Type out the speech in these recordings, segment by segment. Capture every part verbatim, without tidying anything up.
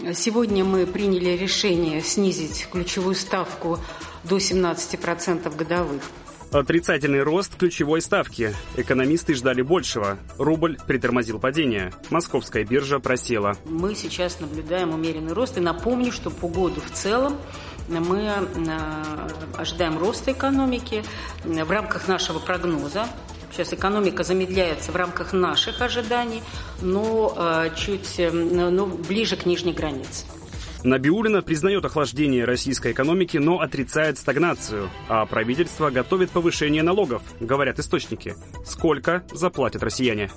Сегодня мы приняли решение снизить ключевую ставку до семнадцати процентов годовых. Отрицательный рост ключевой ставки. Экономисты ждали большего. Рубль притормозил падение. Московская биржа просела. Мы сейчас наблюдаем умеренный рост. И напомню, что по году в целом мы ожидаем роста экономики в рамках нашего прогноза. Сейчас экономика замедляется в рамках наших ожиданий, но чуть но ближе к нижней границе. Набиуллина признает охлаждение российской экономики, но отрицает стагнацию. А правительство готовит повышение налогов, говорят источники. Сколько заплатят россияне?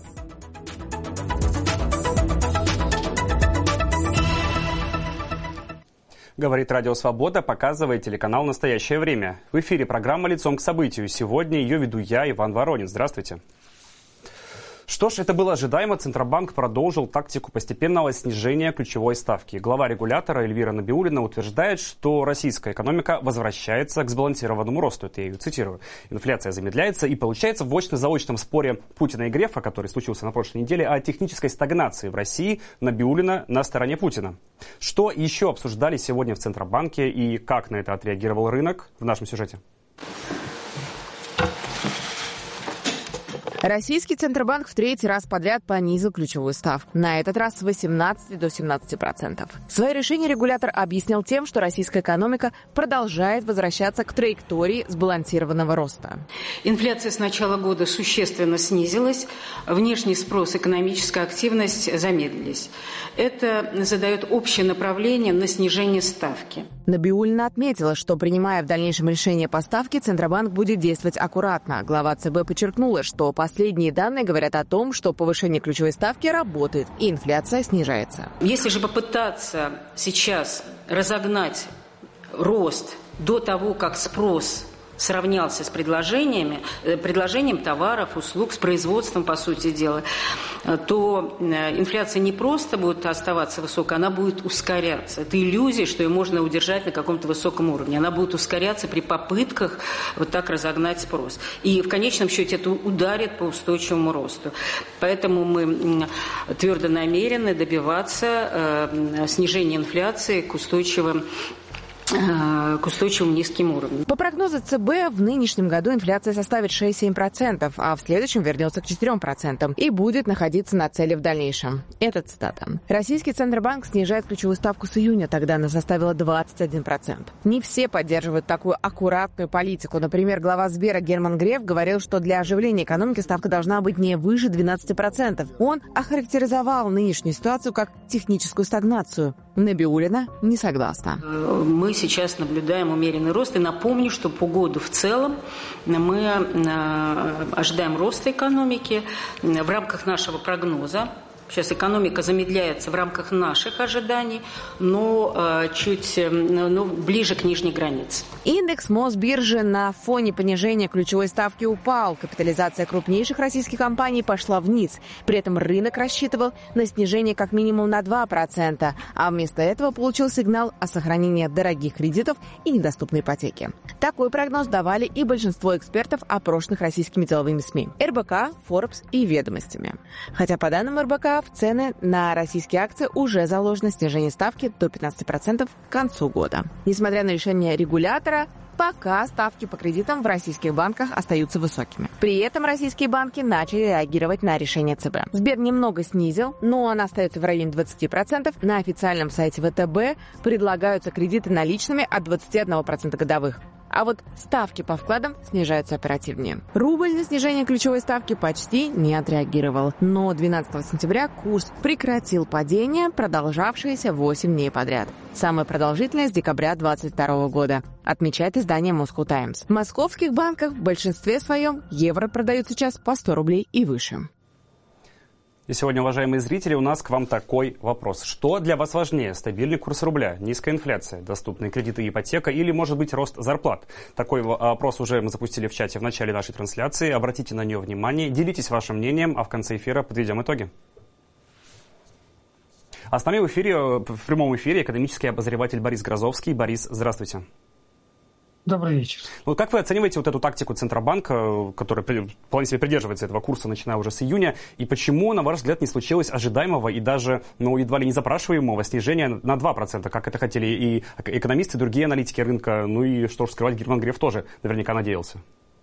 Говорит Радио Свобода, показывает телеканал «Настоящее время». В эфире программа «Лицом к событию». Сегодня ее веду я, Иван Воронин. Здравствуйте. Что ж, это было ожидаемо. Центробанк продолжил тактику постепенного снижения ключевой ставки. Глава регулятора Эльвира Набиуллина утверждает, что российская экономика возвращается к сбалансированному росту. Это я ее цитирую. Инфляция замедляется, и получается в очно-заочном споре Путина и Грефа, который случился на прошлой неделе, о технической стагнации в России, Набиуллина на стороне Путина. Что еще обсуждали сегодня в Центробанке и как на это отреагировал рынок, в нашем сюжете. Российский Центробанк в третий раз подряд понизил ключевую ставку. На этот раз с восемнадцати до семнадцати процентов. Свое решение регулятор объяснил тем, что российская экономика продолжает возвращаться к траектории сбалансированного роста. Инфляция с начала года существенно снизилась, внешний спрос, экономическая активность замедлились. Это задает общее направление на снижение ставки. Набиуллина отметила, что, принимая в дальнейшем решение по ставке, Центробанк будет действовать аккуратно. Глава ЦБ подчеркнула, что последние данные говорят о том, что повышение ключевой ставки работает, и инфляция снижается. Если же попытаться сейчас разогнать рост до того, как спрос сравнялся с предложениями, предложением товаров, услуг, с производством, по сути дела, то инфляция не просто будет оставаться высокой, она будет ускоряться. Это иллюзия, что ее можно удержать на каком-то высоком уровне. Она будет ускоряться при попытках вот так разогнать спрос. И в конечном счете это ударит по устойчивому росту. Поэтому мы твердо намерены добиваться снижения инфляции к устойчивым к устойчивым низким уровням. По прогнозу ЦБ, в нынешнем году инфляция составит шесть-семь процентов, а в следующем вернется к четырем процентам и будет находиться на цели в дальнейшем. Это цитата. Российский Центробанк снижает ключевую ставку с июня, тогда она составила двадцать один процент. Не все поддерживают такую аккуратную политику. Например, глава Сбера Герман Греф говорил, что для оживления экономики ставка должна быть не выше двенадцати процентов. Он охарактеризовал нынешнюю ситуацию как техническую стагнацию. Набиуллина не согласна. Мы сейчас наблюдаем умеренный рост. И напомню, что по году в целом мы ожидаем роста экономики в рамках нашего прогноза. Сейчас экономика замедляется в рамках наших ожиданий, но э, чуть но ближе к нижней границе. Индекс Мосбиржи на фоне понижения ключевой ставки упал. Капитализация крупнейших российских компаний пошла вниз. При этом рынок рассчитывал на снижение как минимум на два процента, а вместо этого получил сигнал о сохранении дорогих кредитов и недоступной ипотеки. Такой прогноз давали и большинство экспертов, опрошенных российскими деловыми СМИ. эр бэ ка, Forbes и Ведомостями. Хотя по данным эр бэ ка, в цены на российские акции уже заложено снижение ставки до пятнадцати процентов к концу года. Несмотря на решение регулятора, пока ставки по кредитам в российских банках остаются высокими. При этом российские банки начали реагировать на решение ЦБ. Сбер немного снизил, но он остается в районе двадцати процентов. На официальном сайте вэ тэ бэ предлагаются кредиты наличными от двадцати одного процента годовых. А вот ставки по вкладам снижаются оперативнее. Рубль на снижение ключевой ставки почти не отреагировал. Но двенадцатого сентября курс прекратил падение, продолжавшееся восемь дней подряд. Самое продолжительное с декабря двадцать второго года, отмечает издание Moscow Times. В московских банках в большинстве своем евро продают сейчас по сто рублей и выше. И сегодня, уважаемые зрители, у нас к вам такой вопрос. Что для вас важнее? Стабильный курс рубля, низкая инфляция, доступные кредиты и ипотека или, может быть, рост зарплат? Такой вопрос уже мы запустили в чате в начале нашей трансляции. Обратите на нее внимание, делитесь вашим мнением, а в конце эфира подведем итоги. А с нами в эфире, в прямом эфире экономический обозреватель Борис Грозовский. Борис, здравствуйте. Добрый вечер. Ну, как вы оцениваете вот эту тактику Центробанка, которая вполне себе придерживается этого курса, начиная уже с июня, и почему, на ваш взгляд, не случилось ожидаемого и даже, ну, едва ли не запрашиваемого снижения на два процента, как это хотели и экономисты, и другие аналитики рынка, ну и, что ж скрывать, Герман Греф тоже наверняка надеялся?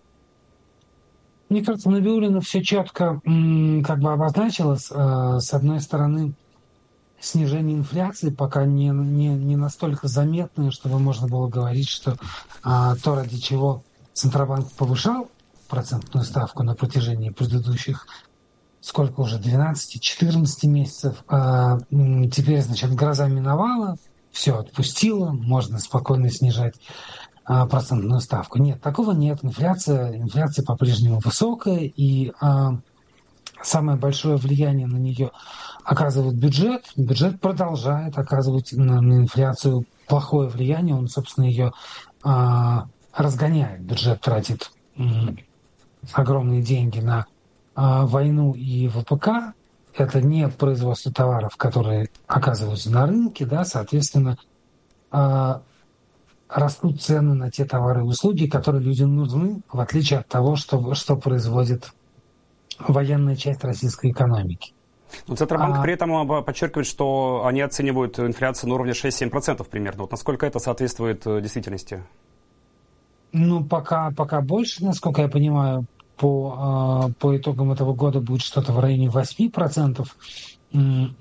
Мне кажется, Набиуллина все четко как бы обозначилось. С одной стороны, снижение инфляции пока не, не, не настолько заметное, чтобы можно было говорить, что а, то, ради чего Центробанк повышал процентную ставку на протяжении предыдущих, сколько уже, двенадцать-четырнадцать месяцев, а, теперь, значит, гроза миновала, все отпустило, можно спокойно снижать а, процентную ставку. Нет, такого нет. Инфляция, инфляция по-прежнему высокая, и а, самое большое влияние на нее оказывает бюджет. Бюджет продолжает оказывать на, на инфляцию плохое влияние. Он, собственно, ее а, разгоняет. Бюджет тратит м, огромные деньги на а, войну и ВПК. Это не производство товаров, которые оказываются на рынке. Да, соответственно, а, растут цены на те товары и услуги, которые людям нужны, в отличие от того, что, что производит военная часть российской экономики. Но Центробанк а... при этом подчеркивает, что они оценивают инфляцию на уровне шесть-семь процентов примерно. Вот насколько это соответствует действительности? Ну, пока, пока больше, насколько я понимаю, по, по итогам этого года будет что-то в районе восемь процентов. Ну,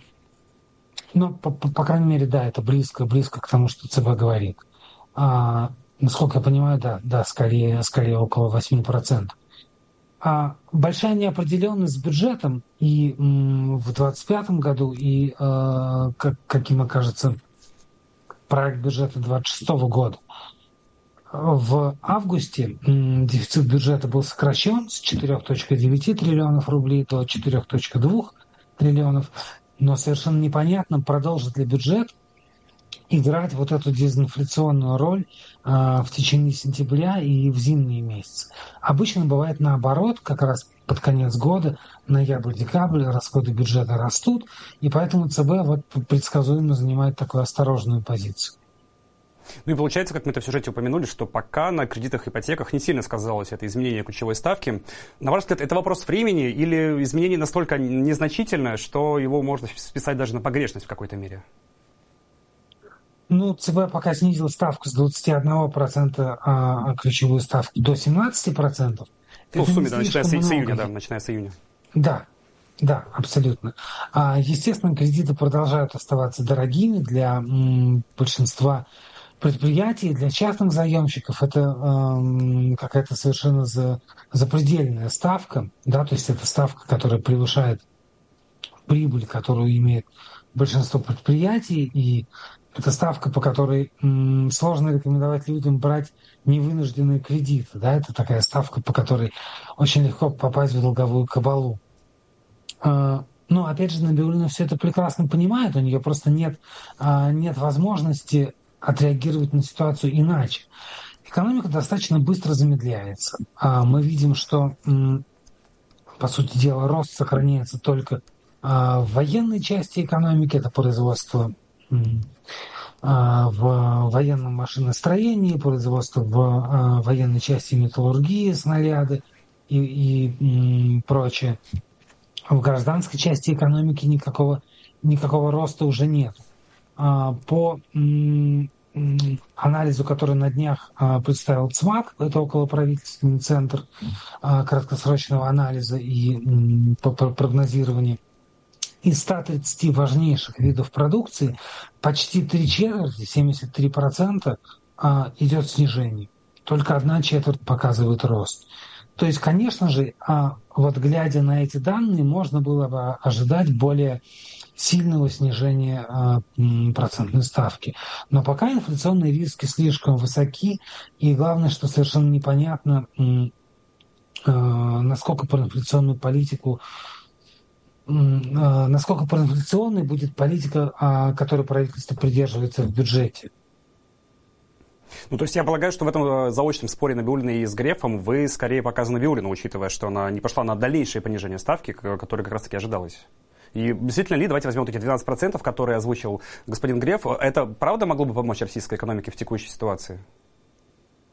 по, по, по крайней мере, да, это близко, близко к тому, что ЦБ говорит. А, насколько я понимаю, да, да, скорее, скорее около восемь процентов. А большая неопределенность с бюджетом и м, в двадцать пятом году, и, э, как, каким окажется проект бюджета двадцать шестого года. В августе м, дефицит бюджета был сокращен с четыре целых девять десятых триллионов рублей до четыре целых два десятых триллионов, но совершенно непонятно, продолжит ли бюджет играть вот эту дезинфляционную роль э, в течение сентября и в зимние месяцы. Обычно бывает наоборот, как раз под конец года, ноябрь-декабрь, расходы бюджета растут, и поэтому ЦБ вот предсказуемо занимает такую осторожную позицию. Ну и получается, как мы это в сюжете упомянули, что пока на кредитах и ипотеках не сильно сказалось это изменение ключевой ставки. На ваш взгляд, это вопрос времени или изменение настолько незначительное, что его можно списать даже на погрешность в какой-то мере? Ну, ЦБ пока снизил ставку с двадцати одного процента, а ключевую ставку до семнадцати процентов. Ну, в сумме, да, начиная с, с июня, да, начиная с июня. Да, да, абсолютно. А, естественно, кредиты продолжают оставаться дорогими для м, большинства предприятий, для частных заемщиков. Это м, какая-то совершенно за, запредельная ставка, да, то есть это ставка, которая превышает прибыль, которую имеет большинство предприятий, и это ставка, по которой м, сложно рекомендовать людям брать невынужденные кредиты. Да? Это такая ставка, по которой очень легко попасть в долговую кабалу. А, но, опять же, Набиуллина все это прекрасно понимает. У нее просто нет, а, нет возможности отреагировать на ситуацию иначе. Экономика достаточно быстро замедляется. А, мы видим, что, м, по сути дела, рост сохраняется только а, в военной части экономики. Это производство в военном машиностроении, производство в военной части металлургии, снаряды и, и, и прочее. В гражданской части экономики никакого, никакого роста уже нет. По анализу, который на днях представил ЦМАК, это околоправительственный центр краткосрочного анализа и прогнозирования, из ста тридцати важнейших видов продукции почти три четверти, семьдесят три процента, идет снижение. Только одна четверть показывает рост. То есть, конечно же, вот глядя на эти данные, можно было бы ожидать более сильного снижения процентной ставки. Но пока инфляционные риски слишком высоки, и главное, что совершенно непонятно, насколько проинфляционную политику насколько проинфляционной будет политика, которой правительство придерживается в бюджете. Ну, то есть я полагаю, что в этом заочном споре Набиуллиной с Грефом вы скорее показаны Набиуллину, учитывая, что она не пошла на дальнейшее понижение ставки, которое как раз-таки ожидалось. И действительно ли, давайте возьмем вот эти двенадцать процентов, которые озвучил господин Греф, это правда могло бы помочь российской экономике в текущей ситуации?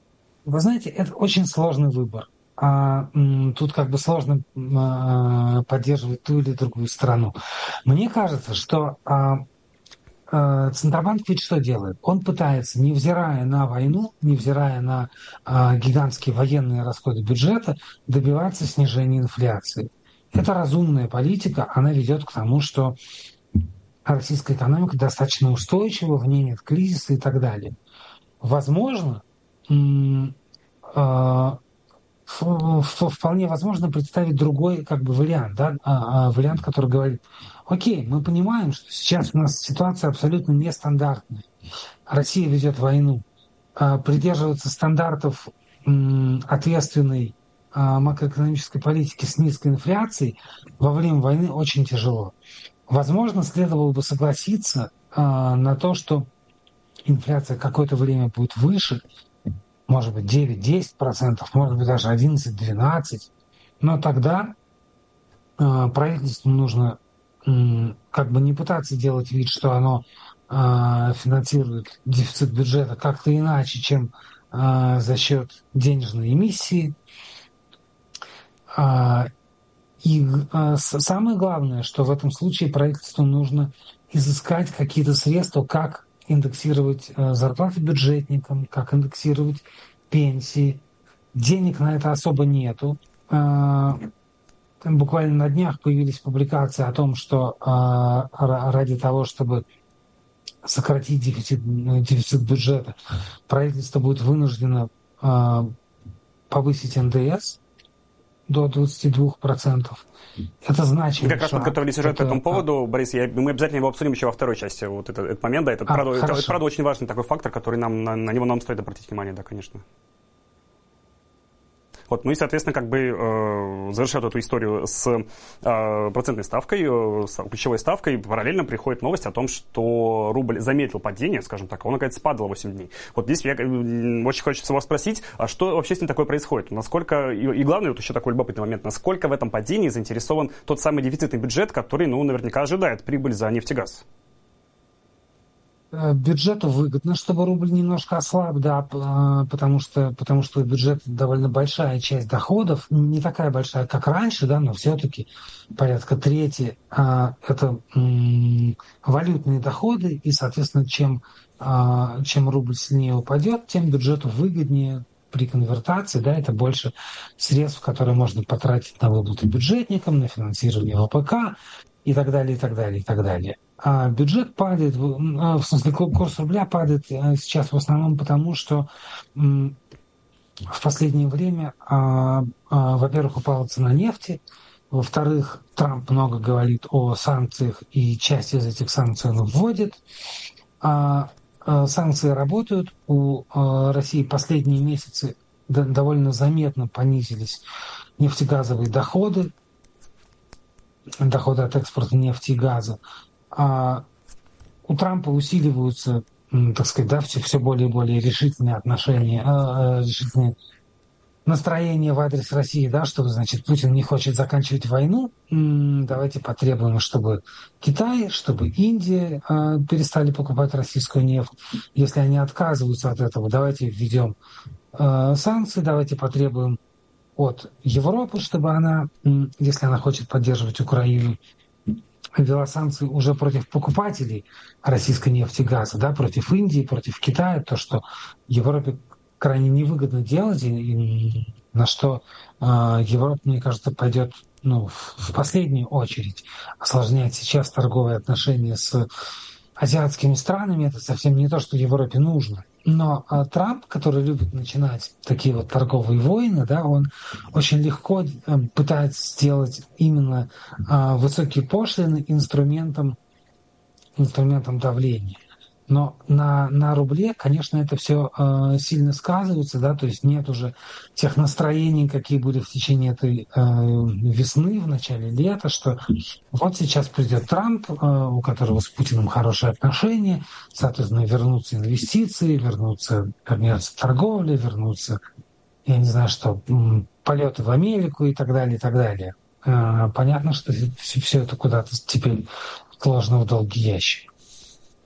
Вы знаете, это очень сложный выбор. А, м, тут как бы сложно а, поддерживать ту или другую страну. Мне кажется, что а, а, Центробанк ведь что делает? Он пытается, невзирая на войну, невзирая на а, гигантские военные расходы бюджета, добиваться снижения инфляции. Это разумная политика, она ведет к тому, что российская экономика достаточно устойчива, в ней нет кризиса и так далее. Возможно, м, а, вполне возможно представить другой как бы вариант, да, а, а, вариант, который говорит: окей, мы понимаем, что сейчас у нас ситуация абсолютно нестандартная. Россия ведет войну. А, придерживаться стандартов м, ответственной а, макроэкономической политики с низкой инфляцией во время войны очень тяжело. Возможно, следовало бы согласиться а, на то, что инфляция какое-то время будет выше, может быть, девять-десять процентов, может быть, даже одиннадцать-двенадцать. Но тогда э, правительству нужно э, как бы не пытаться делать вид, что оно э, финансирует дефицит бюджета как-то иначе, чем э, за счет денежной эмиссии. Э, и э, самое главное, что в этом случае правительству нужно изыскать какие-то средства, как индексировать э, зарплаты бюджетникам, как индексировать пенсии. Денег на это особо нету. Э, буквально на днях появились публикации о том, что э, ради того, чтобы сократить дефицит, дефицит бюджета, правительство будет вынуждено э, повысить эн дэ эс до двадцати двух процентов. Это значит, мы как раз подготовили сюжет это... по этому поводу, Борис, я, мы обязательно его обсудим еще во второй части, вот этот, этот момент, да, это, а, правда, это, это правда очень важный такой фактор, который нам, на, на него нам стоит обратить внимание, да, конечно. Вот, ну и, соответственно, как бы э, завершая эту историю с э, процентной ставкой, э, с ключевой ставкой, параллельно приходит новость о том, что рубль заметил падение, скажем так, он, наконец, падал восемь дней. Вот здесь я, э, очень хочется вас спросить, а что вообще с ним такое происходит? Насколько, и, и главное, вот еще такой любопытный момент, насколько в этом падении заинтересован тот самый дефицитный бюджет, который, ну, наверняка ожидает прибыль за нефть и газ? Бюджету выгодно, чтобы рубль немножко ослаб, да, потому что, потому что бюджет довольно большая часть доходов, не такая большая, как раньше, да, но все-таки порядка трети а, это м, валютные доходы, и, соответственно, чем, а, чем рубль сильнее упадет, тем бюджету выгоднее при конвертации, да, это больше средств, которые можно потратить на выплаты бюджетникам, на финансирование вэ пэ ка и так далее, и так далее, и так далее. А бюджет падает, в смысле курс рубля падает сейчас в основном потому, что в последнее время, во-первых, упала цена нефти, во-вторых, Трамп много говорит о санкциях, и часть из этих санкций он вводит. Санкции работают, у России последние месяцы довольно заметно понизились нефтегазовые доходы, доходы от экспорта нефти и газа. А у Трампа усиливаются, так сказать, да, все, все более и более решительные отношения, э, решительные настроения в адрес России, да, что, значит, Путин не хочет заканчивать войну, м-м, давайте потребуем, чтобы Китай, чтобы Индия э, перестали покупать российскую нефть. Если они отказываются от этого, давайте введем э, санкции, давайте потребуем от Европы, чтобы она, если она хочет поддерживать Украину, ввела санкции уже против покупателей российской нефти и газа, да, против Индии, против Китая, то, что Европе крайне невыгодно делать, и, и на что э, Европа, мне кажется, пойдет ну, в, в последнюю очередь осложнять сейчас торговые отношения с азиатскими странами. Это совсем не то, что Европе нужно. Но а, Трамп, который любит начинать такие вот торговые войны, да, он очень легко а, пытается сделать именно а, высокие пошлины инструментом, инструментом давления. Но на, на рубле, конечно, это все э, сильно сказывается, да, то есть нет уже тех настроений, какие были в течение этой э, весны, в начале лета, что вот сейчас придет Трамп, э, у которого с Путиным хорошие отношения, соответственно, вернутся инвестиции, вернутся, вернется торговля, вернутся, я не знаю что, полеты в Америку и так далее, и так далее. Э, понятно, что все, все это куда-то теперь отложено в долгий ящик.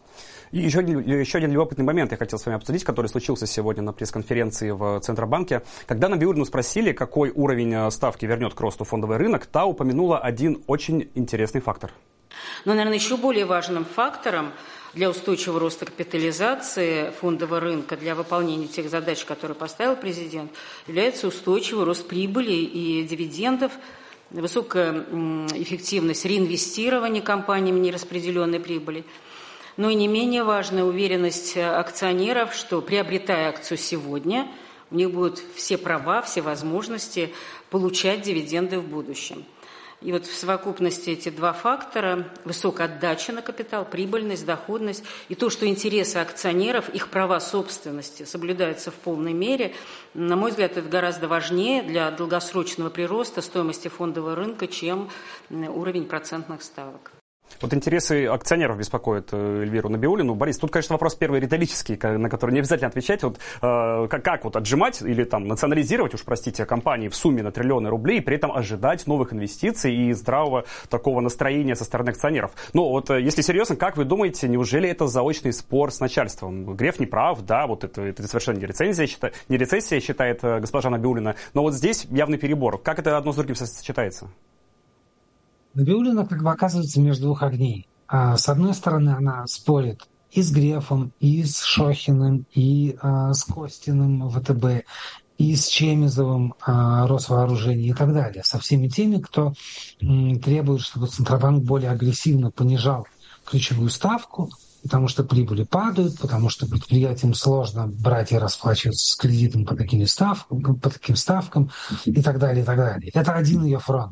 И еще, еще один любопытный момент я хотел с вами обсудить, который случился сегодня на пресс-конференции в Центробанке. Когда Набиуллину спросили, какой уровень ставки вернет к росту фондовый рынок, та упомянула один очень интересный фактор. Но, наверное, еще более важным фактором для устойчивого роста капитализации фондового рынка, для выполнения тех задач, которые поставил президент, является устойчивый рост прибыли и дивидендов, высокая эффективность реинвестирования компаниями нераспределенной прибыли. Но и не менее важная уверенность акционеров, что, приобретая акцию сегодня, у них будут все права, все возможности получать дивиденды в будущем. И вот в совокупности эти два фактора – высокая отдача на капитал, прибыльность, доходность и то, что интересы акционеров, их права собственности соблюдаются в полной мере, на мой взгляд, это гораздо важнее для долгосрочного прироста стоимости фондового рынка, чем уровень процентных ставок. Вот интересы акционеров беспокоят Эльвиру Набиуллину. Борис, тут, конечно, вопрос первый риторический, на который не обязательно отвечать. Вот, э, как, как вот отжимать или там национализировать, уж простите, компании в сумме на триллионы рублей, и при этом ожидать новых инвестиций и здравого такого настроения со стороны акционеров. Но вот, если серьезно, как вы думаете, неужели это заочный спор с начальством? Греф не прав, да, вот это, это совершенно не рецензия, считает, не рецессия, считает госпожа Набиуллина, но вот здесь явный перебор. Как это одно с другим сочетается? Набиуллина как бы оказывается между двух огней. А, с одной стороны, она спорит и с Грефом, и с Шохиным, и а, с Костиным ВТБ, и с Чемизовым а, Росвооружение и так далее. Со всеми теми, кто м, требует, чтобы Центробанк более агрессивно понижал ключевую ставку, потому что прибыли падают, потому что предприятиям сложно брать и расплачиваться с кредитом по таким ставкам, по таким ставкам и так далее, и так далее. Это один ее фронт.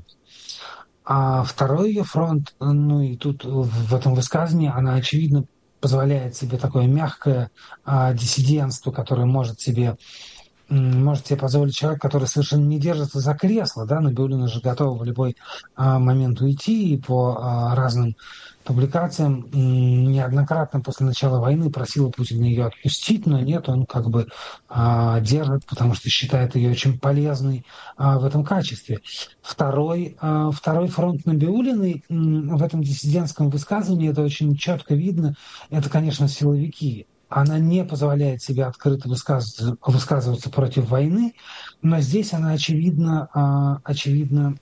А второй ее фронт, ну и тут в этом высказывании она, очевидно, позволяет себе такое мягкое а, диссидентство, которое может себе, может себе позволить человек, который совершенно не держится за кресло. Да? Набиуллина же готова в любой а, момент уйти, и по а, разным публикациям неоднократно после начала войны просила Путина ее отпустить, но нет, он как бы а, держит, потому что считает ее очень полезной а, в этом качестве. Второй, а, второй фронт Набиуллиной в этом диссидентском высказывании, это очень четко видно, это, конечно, силовики. Она не позволяет себе открыто высказываться, высказываться против войны, но здесь она, очевидно, а, очевидно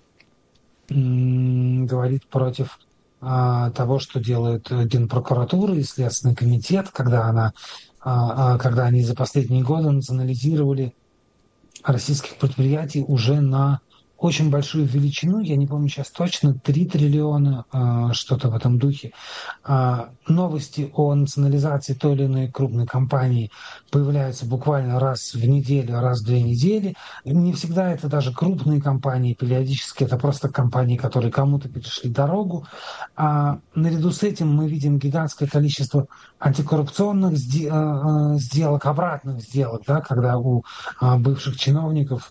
м- говорит против того, что делает Генпрокуратура и Следственный комитет, когда, она, когда они за последние годы национализировали российских предприятий уже на очень большую величину, я не помню сейчас точно, три триллиона, что-то в этом духе. Новости о национализации той или иной крупной компании появляются буквально раз в неделю, раз в две недели. Не всегда это даже крупные компании, периодически это просто компании, которые кому-то перешли дорогу. А наряду с этим мы видим гигантское количество антикоррупционных сделок, обратных сделок, да, когда у бывших чиновников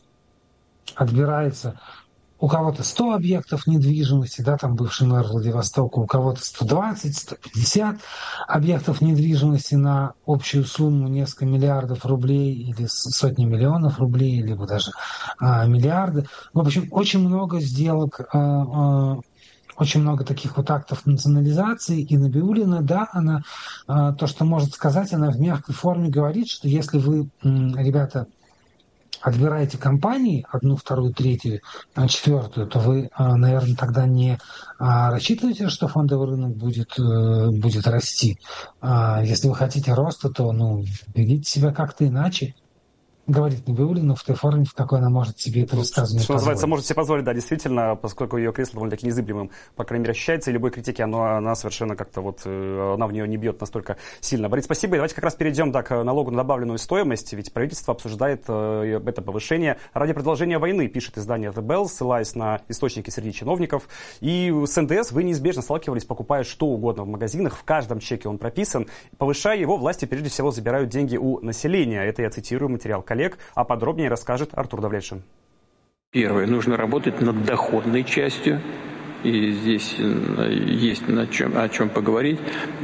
отбирается у кого-то сто объектов недвижимости, да, там бывший мэр Владивостока, у кого-то сто двадцать - сто пятьдесят объектов недвижимости на общую сумму несколько миллиардов рублей или сотни миллионов рублей, либо даже а, миллиарды. В общем, очень много сделок, а, а, очень много таких вот актов национализации, и Набиуллина, да, она а, то, что может сказать, она в мягкой форме говорит, что если вы, ребята, отбираете компании, одну, вторую, третью, четвертую, то вы, наверное, тогда не рассчитываете, что фондовый рынок будет, будет расти. Если вы хотите роста, то ну, ведите себя как-то иначе. Говорит Набиуллина в той форме, в какой она может себе это высказывание Что позволить. называется, может себе позволить, да, действительно, поскольку ее кресло довольно-таки незыблемым, по крайней мере, ощущается, и любой критики, оно, она совершенно как-то вот, она в нее не бьет настолько сильно. Борис, спасибо. И давайте как раз перейдем, да, к налогу на добавленную стоимость, ведь правительство обсуждает э, это повышение ради продолжения войны, пишет издание The Bell, ссылаясь на источники среди чиновников. И с эн дэ эс вы неизбежно сталкивались, покупая что угодно в магазинах, в каждом чеке он прописан. Повышая его, власти прежде всего забирают деньги у населения. Это я цитирую материал коллег, а подробнее расскажет Артур Давлетшин. Первое. Нужно работать над доходной частью и здесь есть на чем, о чем поговорить,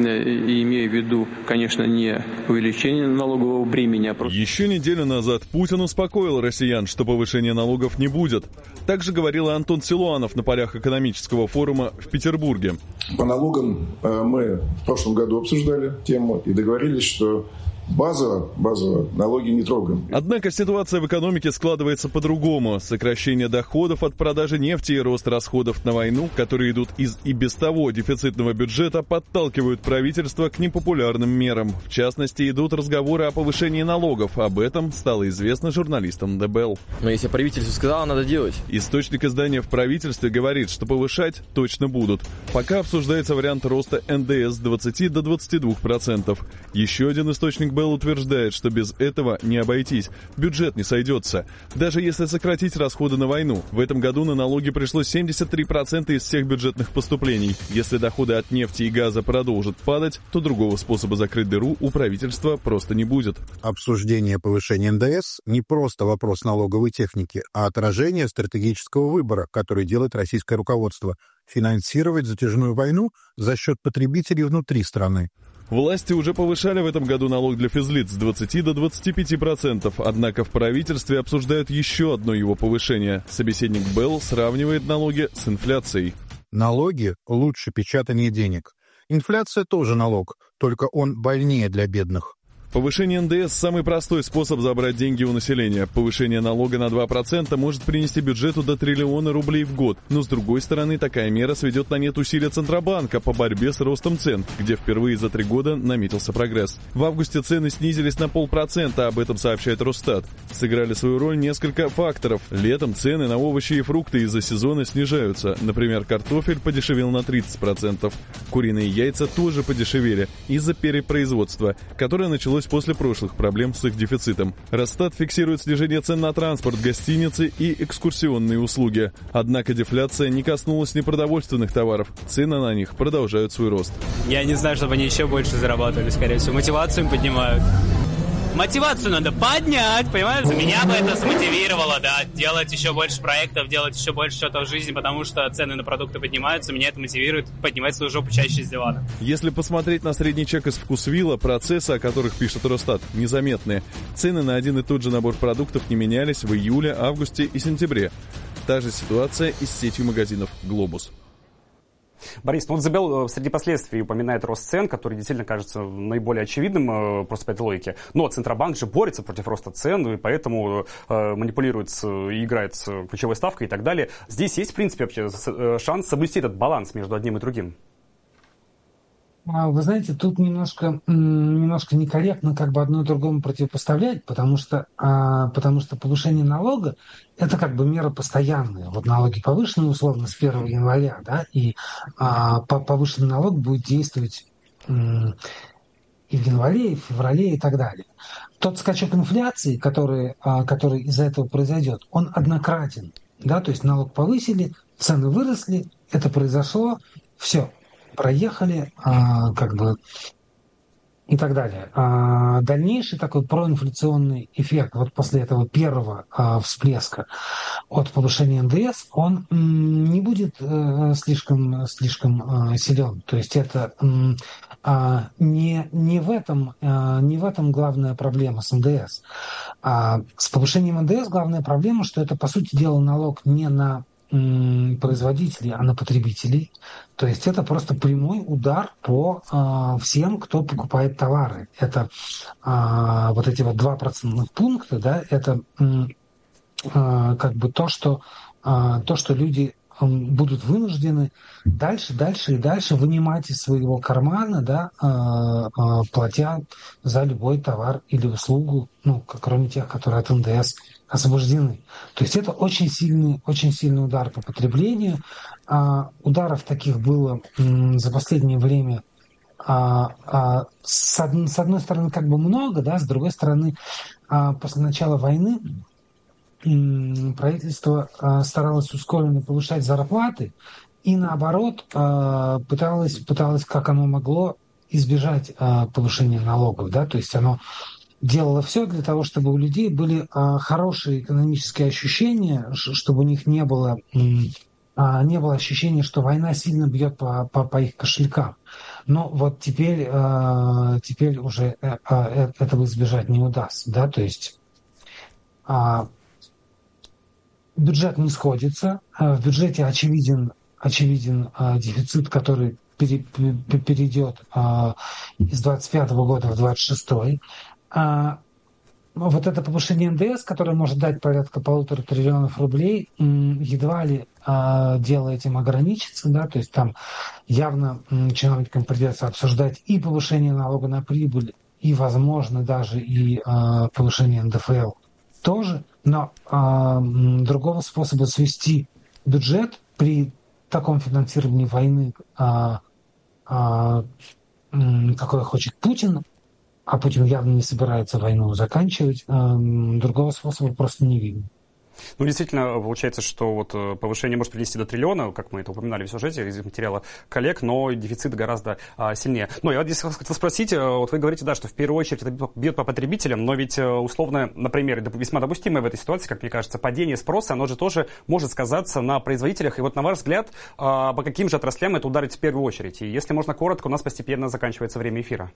и имею в виду, конечно, не увеличение налогового бремени, а просто... Еще неделю назад Путин успокоил россиян, что повышения налогов не будет. Также говорил и Антон Силуанов на полях экономического форума в Петербурге. По налогам мы в прошлом году обсуждали тему и договорились, что Базово, базово налоги не трогаем. Однако ситуация в экономике складывается по-другому. Сокращение доходов от продажи нефти и рост расходов на войну, которые идут из и без того дефицитного бюджета, подталкивают правительство к непопулярным мерам. В частности, идут разговоры о повышении налогов. Об этом стало известно журналистам дэ бэ эл. Но если правительство сказало, надо делать. Источник издания в правительстве говорит, что повышать точно будут. Пока обсуждается вариант роста эн дэ эс с двадцати до двадцати двух процентов. Еще один источник бэ эл утверждает, что без этого не обойтись. Бюджет не сойдется. Даже если сократить расходы на войну. В этом году на налоги пришло семьдесят три процента из всех бюджетных поступлений. Если доходы от нефти и газа продолжат падать, то другого способа закрыть дыру у правительства просто не будет. Обсуждение повышения эн дэ эс не просто вопрос налоговой техники, а отражение стратегического выбора, который делает российское руководство – финансировать затяжную войну за счет потребителей внутри страны. Власти уже повышали в этом году налог для физлиц с двадцати до двадцати пяти процентов, однако в правительстве обсуждают еще одно его повышение. Собеседник бэ эл сравнивает налоги с инфляцией. Налоги лучше печатания денег. Инфляция тоже налог, только он больнее для бедных. Повышение эн дэ эс – самый простой способ забрать деньги у населения. Повышение налога на два процента может принести бюджету до триллиона рублей в год. Но, с другой стороны, такая мера сведет на нет усилия Центробанка по борьбе с ростом цен, где впервые за три года наметился прогресс. В августе цены снизились на полпроцента, об этом сообщает Росстат. Сыграли свою роль несколько факторов. Летом цены на овощи и фрукты из-за сезона снижаются. Например, картофель подешевел на тридцать процентов. Куриные яйца тоже подешевели из-за перепроизводства, которое началось после прошлых проблем с их дефицитом. Росстат фиксирует снижение цен на транспорт, гостиницы и экскурсионные услуги. Однако дефляция не коснулась непродовольственных товаров. Цены на них продолжают свой рост. Я не знаю, чтобы они еще больше зарабатывали, скорее всего. Мотивацию им поднимают. Мотивацию надо поднять, понимаете? Меня бы это смотивировало, да, делать еще больше проектов, делать еще больше что-то в жизни, потому что цены на продукты поднимаются, меня это мотивирует поднимать свою жопу чаще с дивана. Если посмотреть на средний чек из Вкусвилла, процессы, о которых пишет Росстат, незаметные. Цены на один и тот же набор продуктов не менялись в июле, августе и сентябре. Та же ситуация и с сетью магазинов «Глобус». Борис, ну вот Забел среди последствий упоминает рост цен, который действительно кажется наиболее очевидным просто по этой логике. Но Центробанк же борется против роста цен, и поэтому э, манипулирует и играет с ключевой ставкой и так далее. Здесь есть, в принципе, вообще шанс соблюсти этот баланс между одним и другим? Вы знаете, тут немножко, немножко некорректно как бы одно другому противопоставлять, потому что, потому что повышение налога – это как бы мера постоянная. Вот налоги повышены условно с первого января, да, и повышенный налог будет действовать и в январе, и в феврале, и так далее. Тот скачок инфляции, который, который из-за этого произойдет, он однократен. Да, то есть налог повысили, цены выросли, это произошло, все. Проехали, а, как бы, и так далее. А дальнейший такой проинфляционный эффект вот после этого первого а, всплеска от повышения эн дэ эс, он м, не будет а, слишком, слишком а, силен. То есть это м, а, не, не, в этом, а, не в этом главная проблема с эн дэ эс. А с повышением эн дэ эс главная проблема, что это, по сути дела, налог не на производителей, а на потребителей. То есть это просто прямой удар по э, всем, кто покупает товары. Это э, вот эти вот два процентных пункта, да, это э, как бы то, что, э, то, что люди э, будут вынуждены дальше, дальше и дальше вынимать из своего кармана, да, э, э, платя за любой товар или услугу, ну, кроме тех, которые от эн дэ эс освобождены. То есть это очень сильный, очень сильный удар по потреблению. А, ударов таких было м, за последнее время а, а, с, од- с одной стороны как бы много, да, с другой стороны а, после начала войны м, правительство а, старалось ускоренно повышать зарплаты и наоборот а, пыталось, пыталось, как оно могло, избежать а, повышения налогов, да, то есть оно делала все для того, чтобы у людей были а, хорошие экономические ощущения, чтобы у них не было м, а, не было ощущения, что война сильно бьет по, по, по их кошелькам. Но вот теперь, а, теперь уже а, этого избежать не удастся. Да? То есть а, бюджет не сходится, а в бюджете очевиден, очевиден а, дефицит, который пере, перейдет а, из двадцать пятого года в двадцать шестой. А, вот это повышение эн дэ эс, которое может дать порядка полутора триллионов рублей, едва ли а, дело этим ограничится, да, то есть там явно м, чиновникам придется обсуждать и повышение налога на прибыль, и, возможно, даже и а, повышение эн дэ эф эл тоже, но а, м, другого способа свести бюджет при таком финансировании войны, а, а, м, какое хочет Путин, а Путин явно не собирается войну заканчивать, другого способа просто не видно. Ну, действительно, получается, что вот повышение может привести до триллиона, как мы это упоминали в сюжете из материала коллег, но дефицит гораздо а, сильнее. Но я вот здесь хотел спросить, вот вы говорите, да, что в первую очередь это бьет по потребителям, но ведь условно, например, весьма допустимое в этой ситуации, как мне кажется, падение спроса, оно же тоже может сказаться на производителях. И вот на ваш взгляд, а, по каким же отраслям это ударит в первую очередь? И если можно коротко, у нас постепенно заканчивается время эфира.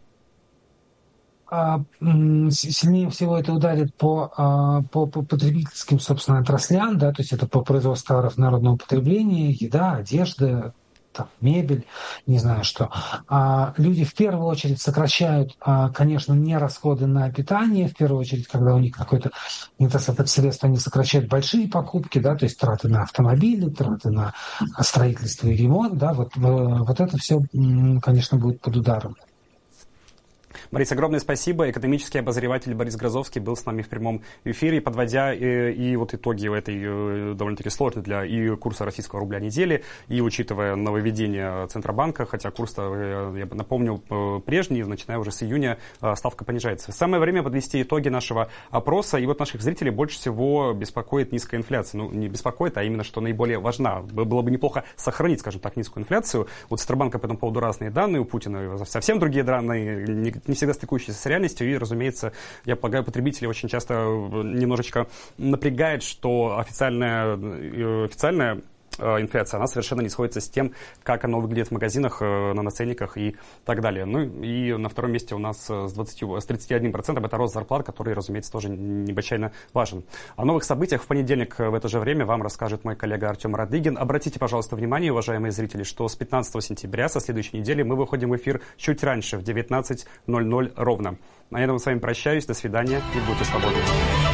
Сильнее всего это ударит по, по, по потребительским, собственно, отраслям, да, то есть это по производству товаров народного потребления, еда, одежда, там, мебель, не знаю что. А люди в первую очередь сокращают, конечно, не расходы на питание, в первую очередь, когда у них какой-то недостаток средств, они сокращают большие покупки, да, то есть траты на автомобили, траты на строительство и ремонт, да, вот, вот это все, конечно, будет под ударом. Борис, огромное спасибо. Экономический обозреватель Борис Грозовский был с нами в прямом эфире, подводя и, и вот итоги этой довольно-таки сложной для и курса российского рубля недели, и учитывая нововведение Центробанка, хотя курс-то, я бы напомнил, прежний, начиная уже с июня, ставка понижается. Самое время подвести итоги нашего опроса, и вот наших зрителей больше всего беспокоит низкая инфляция. Ну, не беспокоит, а именно, что наиболее важна. Было бы неплохо сохранить, скажем так, низкую инфляцию. У Центробанка по этому поводу разные данные, у Путина совсем другие данные, не, не всегда стыкующиеся с реальностью, и, разумеется, я полагаю, потребители очень часто немножечко напрягает, что официальная, официальная инфляция, она совершенно не сходится с тем, как оно выглядит в магазинах, на наценниках и так далее. Ну и на втором месте у нас с, двадцатью, с тридцатью одним процентом это рост зарплат, который, разумеется, тоже необычайно важен. О новых событиях в понедельник в это же время вам расскажет мой коллега Артем Радыгин. Обратите, пожалуйста, внимание, уважаемые зрители, что с пятнадцатого сентября, со следующей недели, мы выходим в эфир чуть раньше, в девятнадцать ноль ноль ровно. На этом с вами прощаюсь. До свидания и будьте свободны.